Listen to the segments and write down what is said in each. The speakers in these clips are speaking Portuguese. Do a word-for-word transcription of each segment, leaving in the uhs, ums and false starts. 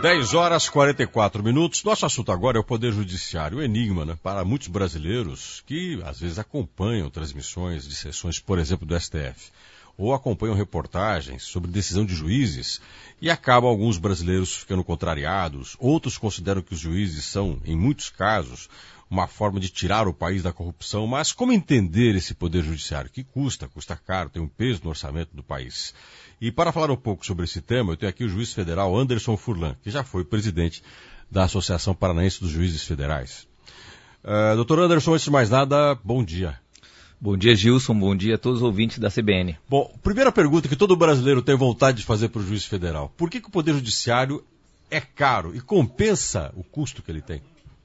dez horas e quarenta e quatro minutos. Nosso assunto agora é o Poder Judiciário. O enigma, né, para muitos brasileiros que às vezes acompanham transmissões de sessões, por exemplo, do S T F, ou acompanham reportagens sobre decisão de juízes e acabam alguns brasileiros ficando contrariados. Outros consideram que os juízes são, em muitos casos, uma forma de tirar o país da corrupção. Mas como entender esse Poder Judiciário? Que custa, custa caro, tem um peso no orçamento do país. E para falar um pouco sobre esse tema, eu tenho aqui o juiz federal Anderson Furlan, que já foi presidente da Associação Paranaense dos Juízes Federais. Uh, doutor Anderson, antes de mais nada, bom dia. Bom dia, Gilson. Bom dia a todos os ouvintes da C B N. Bom, primeira pergunta que todo brasileiro tem vontade de fazer para o juiz federal. Por que, que o Poder Judiciário é caro e compensa o custo que ele tem?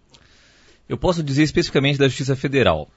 Eu posso dizer especificamente da Justiça Federal.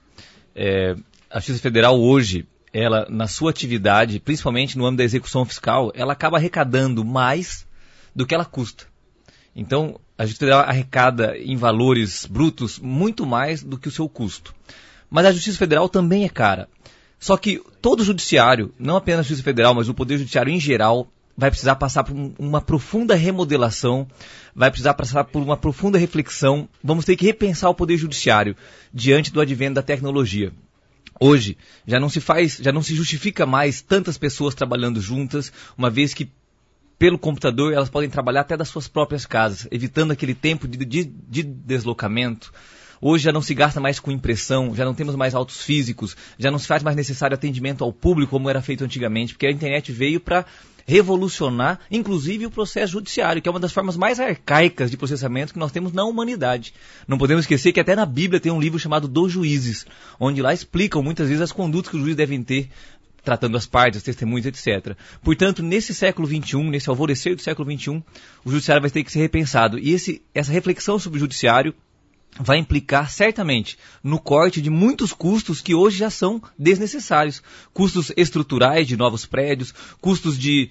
É, a Justiça Federal hoje, ela, na sua atividade, principalmente no âmbito da execução fiscal, ela acaba arrecadando mais do que ela custa. Então, a Justiça Federal arrecada em valores brutos muito mais do que o seu custo. Mas a Justiça Federal também é cara. Só que todo o judiciário, não apenas a Justiça Federal, mas o Poder Judiciário em geral, vai precisar passar por uma profunda remodelação, vai precisar passar por uma profunda reflexão. Vamos ter que repensar o Poder Judiciário diante do advento da tecnologia. Hoje, já não se faz, já não se justifica mais tantas pessoas trabalhando juntas, uma vez que pelo computador elas podem trabalhar até das suas próprias casas, evitando aquele tempo de, de, de deslocamento. Hoje já não se gasta mais com impressão, já não temos mais autos físicos, já não se faz mais necessário atendimento ao público como era feito antigamente, porque a internet veio para revolucionar, inclusive, o processo judiciário, que é uma das formas mais arcaicas de processamento que nós temos na humanidade. Não podemos esquecer que até na Bíblia tem um livro chamado Dos Juízes, onde lá explicam muitas vezes as condutas que os juízes devem ter, tratando as partes, as testemunhas, etcétera. Portanto, nesse século vinte e um, nesse alvorecer do século vinte e um, o judiciário vai ter que ser repensado. E esse, essa reflexão sobre o judiciário vai implicar certamente no corte de muitos custos que hoje já são desnecessários. Custos estruturais de novos prédios, custos de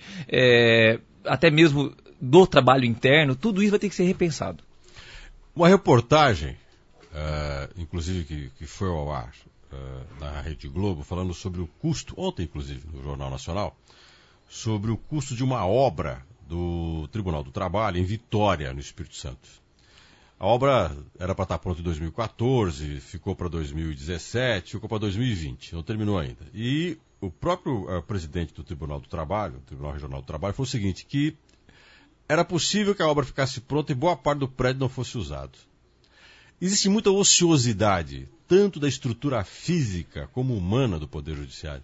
é, até mesmo do trabalho interno, tudo isso vai ter que ser repensado. Uma reportagem, uh, inclusive que, que foi ao ar uh, na Rede Globo, falando sobre o custo, ontem inclusive no Jornal Nacional, sobre o custo de uma obra do Tribunal do Trabalho em Vitória, no Espírito Santo. A obra era para estar pronta em dois mil e quatorze, ficou para dois mil e dezessete, ficou para dois mil e vinte, não terminou ainda. E o próprio uh, presidente do Tribunal do Trabalho, do Tribunal Regional do Trabalho, falou o seguinte, que era possível que a obra ficasse pronta e boa parte do prédio não fosse usado. Existe muita ociosidade, tanto da estrutura física como humana do Poder Judiciário.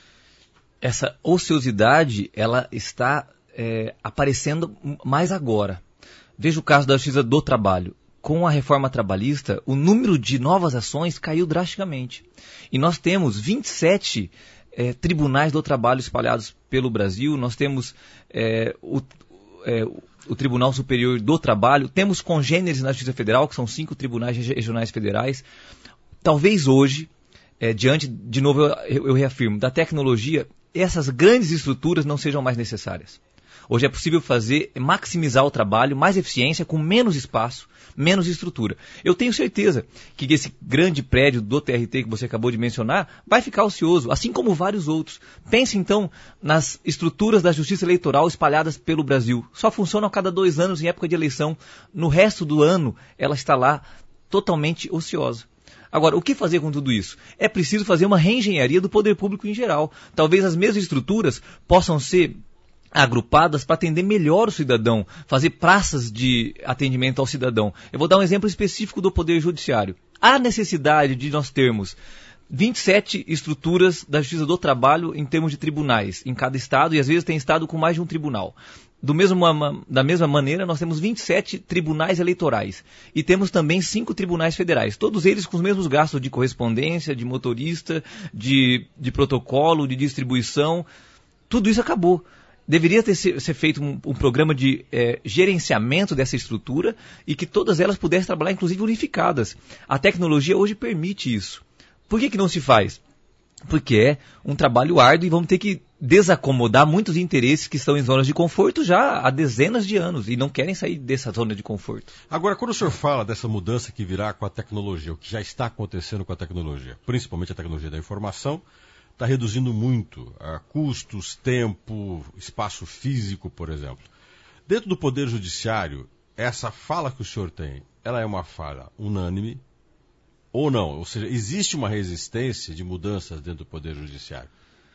Essa ociosidade, ela está é, aparecendo mais agora. Veja o caso da Justiça do Trabalho. Com a reforma trabalhista, o número de novas ações caiu drasticamente. E nós temos vinte e sete é, tribunais do trabalho espalhados pelo Brasil, nós temos é, o, é, o Tribunal Superior do Trabalho, temos congêneres na Justiça Federal, que são cinco tribunais regionais federais. Talvez hoje, é, diante, de novo eu, eu reafirmo, da tecnologia, essas grandes estruturas não sejam mais necessárias. Hoje é possível fazer, maximizar o trabalho, mais eficiência, com menos espaço, menos estrutura. Eu tenho certeza que esse grande prédio do T R T que você acabou de mencionar vai ficar ocioso, assim como vários outros. Pense então nas estruturas da justiça eleitoral espalhadas pelo Brasil. Só funcionam a cada dois anos em época de eleição. No resto do ano, ela está lá totalmente ociosa. Agora, o que fazer com tudo isso? É preciso fazer uma reengenharia do poder público em geral. Talvez as mesmas estruturas possam ser agrupadas para atender melhor o cidadão, fazer praças de atendimento ao cidadão. Eu vou dar um exemplo específico do Poder Judiciário. Há necessidade de nós termos vinte e sete estruturas da Justiça do Trabalho em termos de tribunais em cada estado, e às vezes tem estado com mais de um tribunal. Do mesmo, da mesma maneira, nós temos vinte e sete tribunais eleitorais e temos também cinco tribunais federais, todos eles com os mesmos gastos de correspondência, de motorista, de, de protocolo, de distribuição. Tudo isso acabou. Deveria ter ser, ser feito um, um programa de é, gerenciamento dessa estrutura e que todas elas pudessem trabalhar, inclusive, unificadas. A tecnologia hoje permite isso. Por que que não se faz? Porque é um trabalho árduo e vamos ter que desacomodar muitos interesses que estão em zonas de conforto já há dezenas de anos e não querem sair dessa zona de conforto. Agora, quando o senhor fala dessa mudança que virá com a tecnologia, o que já está acontecendo com a tecnologia, principalmente a tecnologia da informação, está reduzindo muito uh, custos, tempo, espaço físico, por exemplo. Dentro do Poder Judiciário, essa fala que o senhor tem, ela é uma fala unânime ou não? Ou seja, existe uma resistência de mudanças dentro do Poder Judiciário?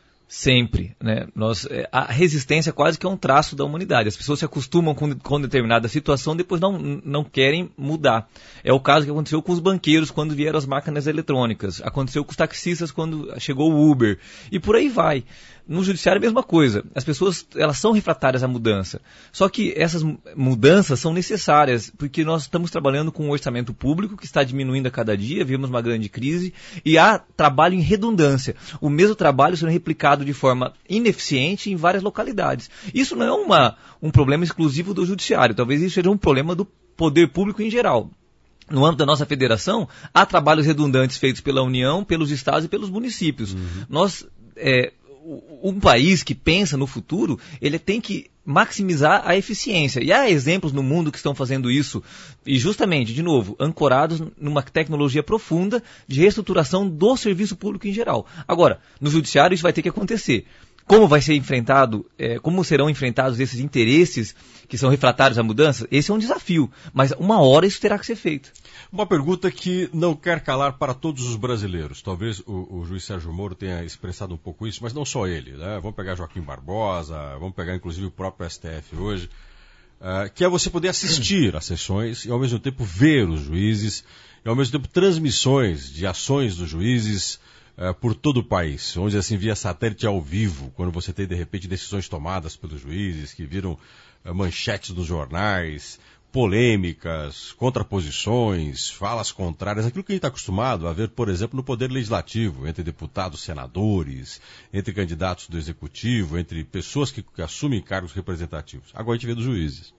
Sempre, né? Nós, a resistência quase que é um traço da humanidade. As pessoas se acostumam com, com determinada situação, depois não, não querem mudar. É o caso que aconteceu com os banqueiros quando vieram as máquinas eletrônicas. Aconteceu com os taxistas quando chegou o Uber. E por aí vai. No judiciário é a mesma coisa. As pessoas, elas são refratárias à mudança. Só que essas mudanças são necessárias, porque nós estamos trabalhando com um orçamento público que está diminuindo a cada dia, vivemos uma grande crise, e há trabalho em redundância. O mesmo trabalho sendo replicado de forma ineficiente em várias localidades. Isso não é uma, um problema exclusivo do judiciário. Talvez isso seja um problema do poder público em geral. No âmbito da nossa federação, há trabalhos redundantes feitos pela União, pelos estados e pelos municípios. Uhum. Nós... É, um país que pensa no futuro, ele tem que maximizar a eficiência. E há exemplos no mundo que estão fazendo isso, e justamente, de novo, ancorados numa tecnologia profunda de reestruturação do serviço público em geral. Agora, no judiciário isso vai ter que acontecer. Como vai ser enfrentado, é, como serão enfrentados esses interesses que são refratários à mudança? Esse é um desafio, mas uma hora isso terá que ser feito. Uma pergunta que não quer calar para todos os brasileiros. Talvez o, o juiz Sérgio Moro tenha expressado um pouco isso, mas não só ele, né? Vamos pegar Joaquim Barbosa, vamos pegar inclusive o próprio S T F hoje, uh, que é você poder assistir às sessões e ao mesmo tempo ver os juízes, e ao mesmo tempo transmissões de ações dos juízes uh, por todo o país, onde assim via satélite ao vivo, quando você tem de repente decisões tomadas pelos juízes que viram uh, manchetes nos jornais, polêmicas, contraposições, falas contrárias, aquilo que a gente está acostumado a ver, por exemplo, no Poder Legislativo, entre deputados, senadores, entre candidatos do Executivo, entre pessoas que, que assumem cargos representativos. Agora a gente vê dos juízes.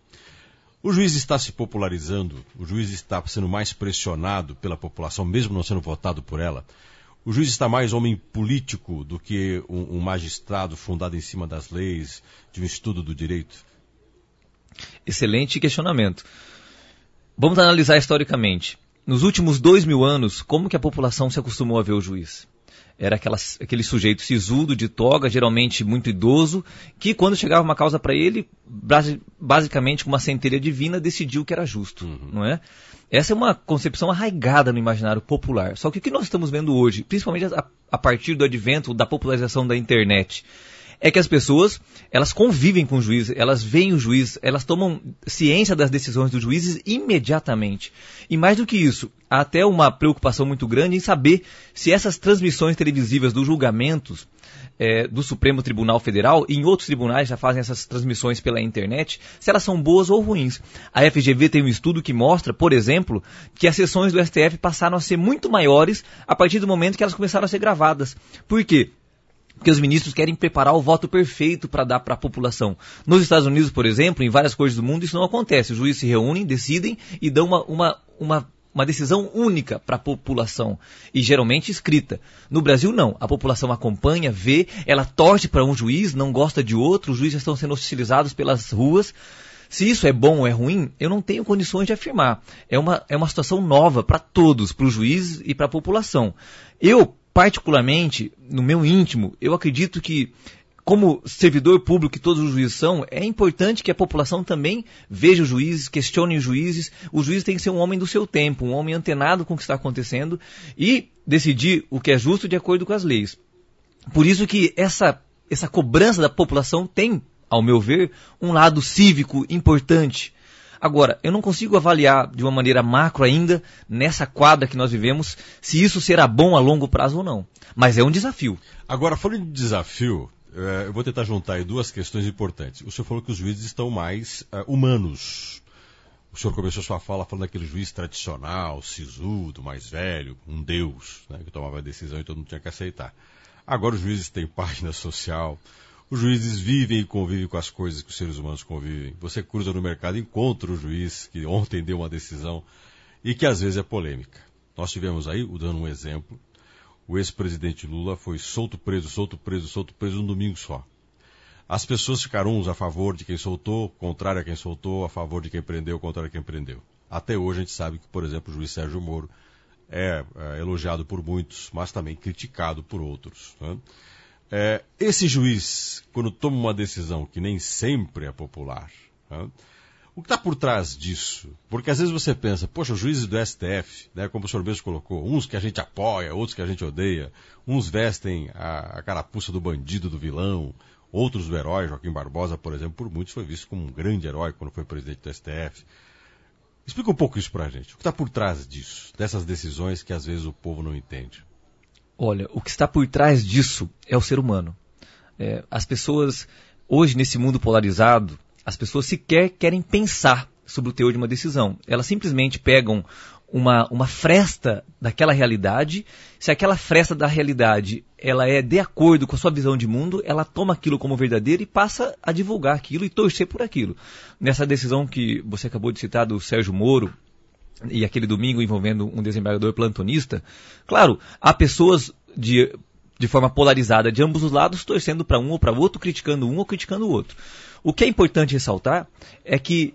O juiz está se popularizando, o juiz está sendo mais pressionado pela população, mesmo não sendo votado por ela. O juiz está mais homem político do que um, um magistrado fundado em cima das leis, de um estudo do direito. Excelente questionamento. Vamos analisar historicamente. Nos últimos dois mil anos, como que a população se acostumou a ver o juiz? Era aquelas, aquele sujeito sisudo, de toga, geralmente muito idoso, que quando chegava uma causa para ele, basicamente com uma centelha divina, decidiu que era justo, uhum. não é? Essa é uma concepção arraigada no imaginário popular. Só que o que nós estamos vendo hoje, principalmente a, a partir do advento da popularização da internet, é que as pessoas, elas convivem com o juiz, elas veem o juiz, elas tomam ciência das decisões dos juízes imediatamente. E mais do que isso, há até uma preocupação muito grande em saber se essas transmissões televisivas dos julgamentos é, do Supremo Tribunal Federal, e em outros tribunais já fazem essas transmissões pela internet, se elas são boas ou ruins. A F G V tem um estudo que mostra, por exemplo, que as sessões do S T F passaram a ser muito maiores a partir do momento que elas começaram a ser gravadas. Por quê? Porque os ministros querem preparar o voto perfeito para dar para a população. Nos Estados Unidos, por exemplo, em várias coisas do mundo, isso não acontece. Os juízes se reúnem, decidem e dão uma, uma, uma, uma decisão única para a população. E geralmente escrita. No Brasil, não. A população acompanha, vê, ela torce para um juiz, não gosta de outro, os juízes estão sendo hostilizados pelas ruas. Se isso é bom ou é ruim, eu não tenho condições de afirmar. É uma, é uma situação nova para todos, para os juízes e para a população. Eu, particularmente, no meu íntimo, eu acredito que, como servidor público que todos os juízes são, é importante que a população também veja os juízes, questione os juízes. O juiz tem que ser um homem do seu tempo, um homem antenado com o que está acontecendo e decidir o que é justo de acordo com as leis. Por isso que essa, essa cobrança da população tem, ao meu ver, um lado cívico importante. Agora, eu não consigo avaliar de uma maneira macro ainda, nessa quadra que nós vivemos, se isso será bom a longo prazo ou não. Mas é um desafio. Agora, falando de desafio, eu vou tentar juntar aí duas questões importantes. O senhor falou que os juízes estão mais uh, humanos. O senhor começou sua fala falando daquele juiz tradicional, sisudo, mais velho, um deus, né, que tomava a decisão e todo mundo tinha que aceitar. Agora os juízes têm página social. Os juízes vivem e convivem com as coisas que os seres humanos convivem. Você cruza no mercado e encontra o juiz que ontem deu uma decisão e que às vezes é polêmica. Nós tivemos aí, dando um exemplo, o ex-presidente Lula foi solto, preso, solto, preso, solto, preso um domingo só. As pessoas ficaram uns a favor de quem soltou, contrário a quem soltou, a favor de quem prendeu, contrário a quem prendeu. Até hoje a gente sabe que, por exemplo, o juiz Sérgio Moro é, é elogiado por muitos, mas também criticado por outros, né? É, esse juiz, quando toma uma decisão que nem sempre é popular, Né? O que está por trás disso? Porque às vezes você pensa, poxa, os juízes do S T F, né, como o senhor mesmo colocou, uns que a gente apoia, outros que a gente odeia, uns vestem a, a carapuça do bandido, do vilão, outros do herói. Joaquim Barbosa, por exemplo, por muitos foi visto como um grande herói quando foi presidente do S T F. Explica um pouco isso pra gente. O que está por trás disso, dessas decisões que às vezes o povo não entende? Olha, o que está por trás disso é o ser humano. É, as pessoas, hoje nesse mundo polarizado, as pessoas sequer querem pensar sobre o teor de uma decisão. Elas simplesmente pegam uma, uma fresta daquela realidade. Se aquela fresta da realidade ela é de acordo com a sua visão de mundo, ela toma aquilo como verdadeiro e passa a divulgar aquilo e torcer por aquilo. Nessa decisão que você acabou de citar do Sérgio Moro, e aquele domingo envolvendo um desembargador plantonista, claro, há pessoas de, de forma polarizada de ambos os lados torcendo para um ou para o outro, criticando um ou criticando o outro. O que é importante ressaltar é que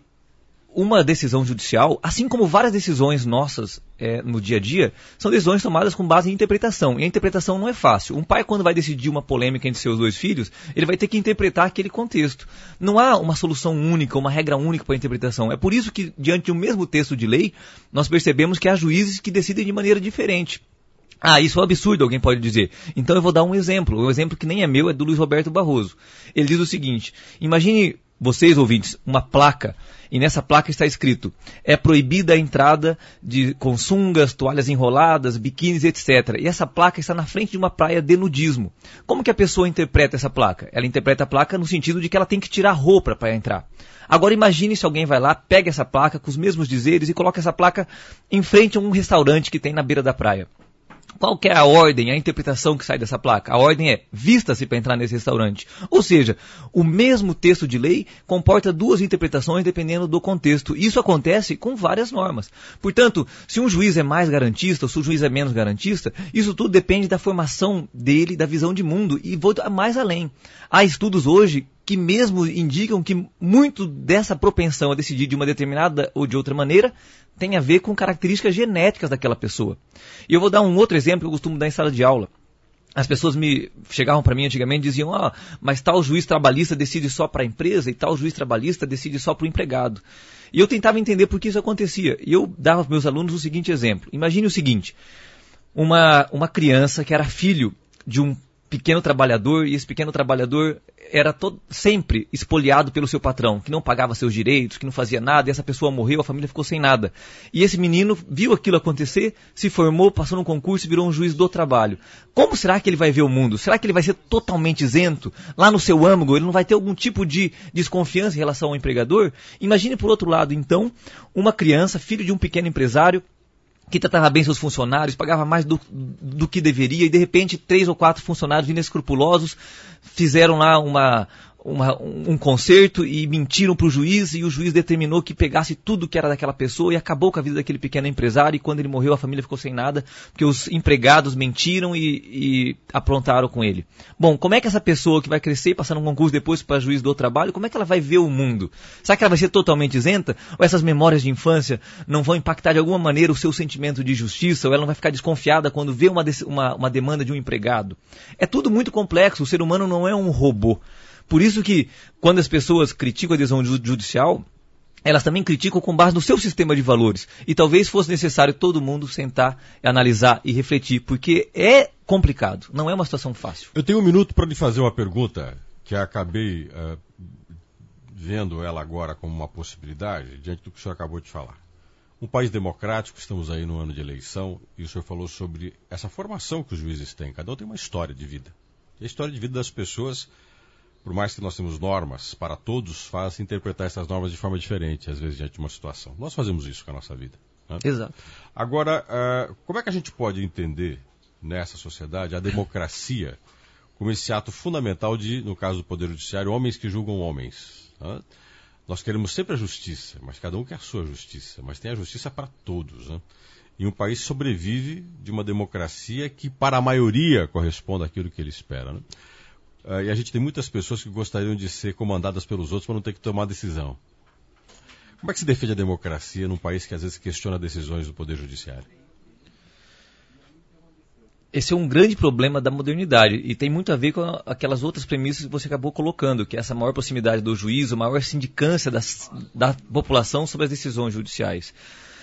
uma decisão judicial, assim como várias decisões nossas é, no dia a dia, são decisões tomadas com base em interpretação. E a interpretação não é fácil. Um pai, quando vai decidir uma polêmica entre seus dois filhos, ele vai ter que interpretar aquele contexto. Não há uma solução única, uma regra única para a interpretação. É por isso que, diante de um mesmo texto de lei, nós percebemos que há juízes que decidem de maneira diferente. Ah, isso é um absurdo, alguém pode dizer. Então eu vou dar um exemplo. Um exemplo que nem é meu, é do Luiz Roberto Barroso. Ele diz o seguinte: imagine vocês, ouvintes, uma placa, e nessa placa está escrito: é proibida a entrada de com sungas, toalhas enroladas, biquínis, etcétera. E essa placa está na frente de uma praia de nudismo. Como que a pessoa interpreta essa placa? Ela interpreta a placa no sentido de que ela tem que tirar roupa para entrar. Agora imagine se alguém vai lá, pega essa placa com os mesmos dizeres e coloca essa placa em frente a um restaurante que tem na beira da praia. Qual que é a ordem, a interpretação que sai dessa placa? A ordem é: vista-se para entrar nesse restaurante. Ou seja, o mesmo texto de lei comporta duas interpretações dependendo do contexto. Isso acontece com várias normas. Portanto, se um juiz é mais garantista ou se o juiz é menos garantista, isso tudo depende da formação dele, da visão de mundo. E vou mais além. Há estudos hoje que mesmo indicam que muito dessa propensão a decidir de uma determinada ou de outra maneira tem a ver com características genéticas daquela pessoa. E eu vou dar um outro exemplo que eu costumo dar em sala de aula. As pessoas me chegavam para mim antigamente e diziam: ah, mas tal juiz trabalhista decide só para a empresa e tal juiz trabalhista decide só para o empregado. E eu tentava entender por que isso acontecia. E eu dava aos meus alunos o seguinte exemplo. Imagine o seguinte: uma, uma criança que era filho de um pequeno trabalhador, e esse pequeno trabalhador era todo, sempre espoliado pelo seu patrão, que não pagava seus direitos, que não fazia nada, e essa pessoa morreu, a família ficou sem nada. E esse menino viu aquilo acontecer, se formou, passou num concurso e virou um juiz do trabalho. Como será que ele vai ver o mundo? Será que ele vai ser totalmente isento? Lá no seu âmago, ele não vai ter algum tipo de desconfiança em relação ao empregador? Imagine, por outro lado, então, uma criança, filho de um pequeno empresário, que tratava bem seus funcionários, pagava mais do, do que deveria, e de repente três ou quatro funcionários inescrupulosos fizeram lá uma, uma, um concerto e mentiram para o juiz, e o juiz determinou que pegasse tudo que era daquela pessoa e acabou com a vida daquele pequeno empresário, e quando ele morreu a família ficou sem nada, porque os empregados mentiram e, e aprontaram com ele. Bom, como é que essa pessoa que vai crescer e passar num concurso depois para juiz do trabalho, como é que ela vai ver o mundo? Será que ela vai ser totalmente isenta? Ou essas memórias de infância não vão impactar de alguma maneira o seu sentimento de justiça? Ou ela não vai ficar desconfiada quando vê uma, uma, uma demanda de um empregado? É tudo muito complexo, o ser humano não é um robô. Por isso que, quando as pessoas criticam a decisão judicial, elas também criticam com base no seu sistema de valores. E talvez fosse necessário todo mundo sentar, analisar e refletir, porque é complicado, não é uma situação fácil. Eu tenho um minuto para lhe fazer uma pergunta, que eu acabei uh, vendo ela agora como uma possibilidade, diante do que o senhor acabou de falar. Um país democrático, estamos aí no ano de eleição, e o senhor falou sobre essa formação que os juízes têm. Cada um tem uma história de vida. E a história de vida das pessoas, por mais que nós temos normas para todos, faz interpretar essas normas de forma diferente, às vezes, diante de uma situação. Nós fazemos isso com a nossa vida. Né? Exato. Agora, uh, como é que a gente pode entender, nessa sociedade, a democracia como esse ato fundamental de, no caso do Poder Judiciário, homens que julgam homens? Né? Nós queremos sempre a justiça, mas cada um quer a sua justiça, mas tem a justiça para todos. Né? E um país sobrevive de uma democracia que, para a maioria, corresponde àquilo que ele espera. Né? Uh, e a gente tem muitas pessoas que gostariam de ser comandadas pelos outros para não ter que tomar decisão. Como é que se defende a democracia num país que às vezes questiona decisões do Poder Judiciário? esse é um grande problema da modernidade e tem muito a ver com aquelas outras premissas que você acabou colocando, que é essa maior proximidade do juiz, a maior sindicância das, da população sobre as decisões judiciais.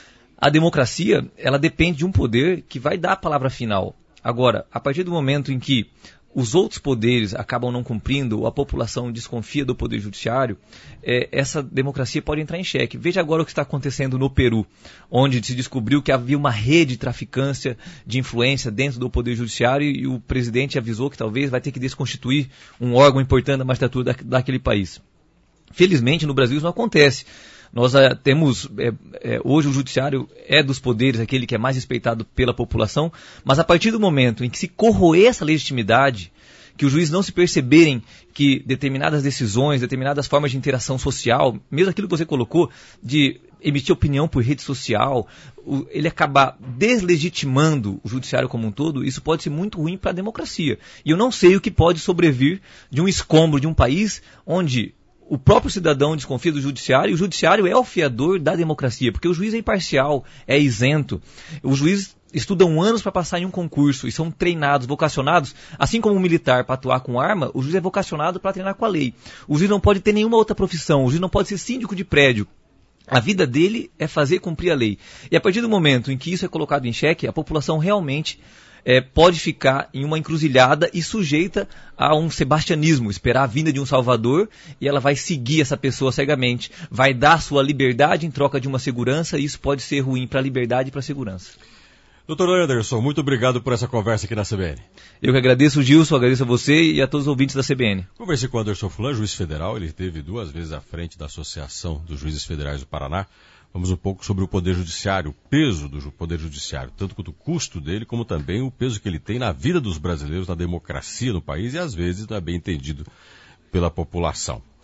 A democracia, ela depende de um poder que vai dar a palavra final. Agora, a partir do momento em que os outros poderes acabam não cumprindo, ou a população desconfia do poder judiciário, é, essa democracia pode entrar em xeque. Veja agora o que está acontecendo no Peru, onde se descobriu que havia uma rede de traficância de influência dentro do poder judiciário e o presidente avisou que talvez vai ter que desconstituir um órgão importante da magistratura da, daquele país. Felizmente, no Brasil isso não acontece. Nós uh, temos, é, é, hoje o judiciário é dos poderes aquele que é mais respeitado pela população, mas a partir do momento em que se corroer essa legitimidade, que os juízes não se perceberem que determinadas decisões, determinadas formas de interação social, mesmo aquilo que você colocou, de emitir opinião por rede social, o, ele acabar deslegitimando o judiciário como um todo, isso pode ser muito ruim para a democracia. E eu não sei o que pode sobrevir de um escombro de um país onde o próprio cidadão desconfia do judiciário e o judiciário é o fiador da democracia, porque o juiz é imparcial, é isento. Os juízes estudam anos para passar em um concurso e são treinados, vocacionados, assim como um militar para atuar com arma, o juiz é vocacionado para treinar com a lei. O juiz não pode ter nenhuma outra profissão, o juiz não pode ser síndico de prédio. A vida dele é fazer cumprir a lei. E a partir do momento em que isso é colocado em xeque, a população realmente É, pode ficar em uma encruzilhada e sujeita a um sebastianismo, esperar a vinda de um salvador e ela vai seguir essa pessoa cegamente, vai dar sua liberdade em troca de uma segurança e isso pode ser ruim para a liberdade e para a segurança. doutor Anderson, muito obrigado por essa conversa aqui na C B N. Eu que agradeço, Gilson, agradeço a você e a todos os ouvintes da C B N. Conversei com o Anderson Furlan, juiz federal, ele esteve duas vezes à frente da Associação dos Juízes Federais do Paraná. Vamos um pouco sobre o Poder Judiciário, o peso do Poder Judiciário, tanto quanto o custo dele, como também o peso que ele tem na vida dos brasileiros, na democracia no país e às vezes não é bem entendido pela população.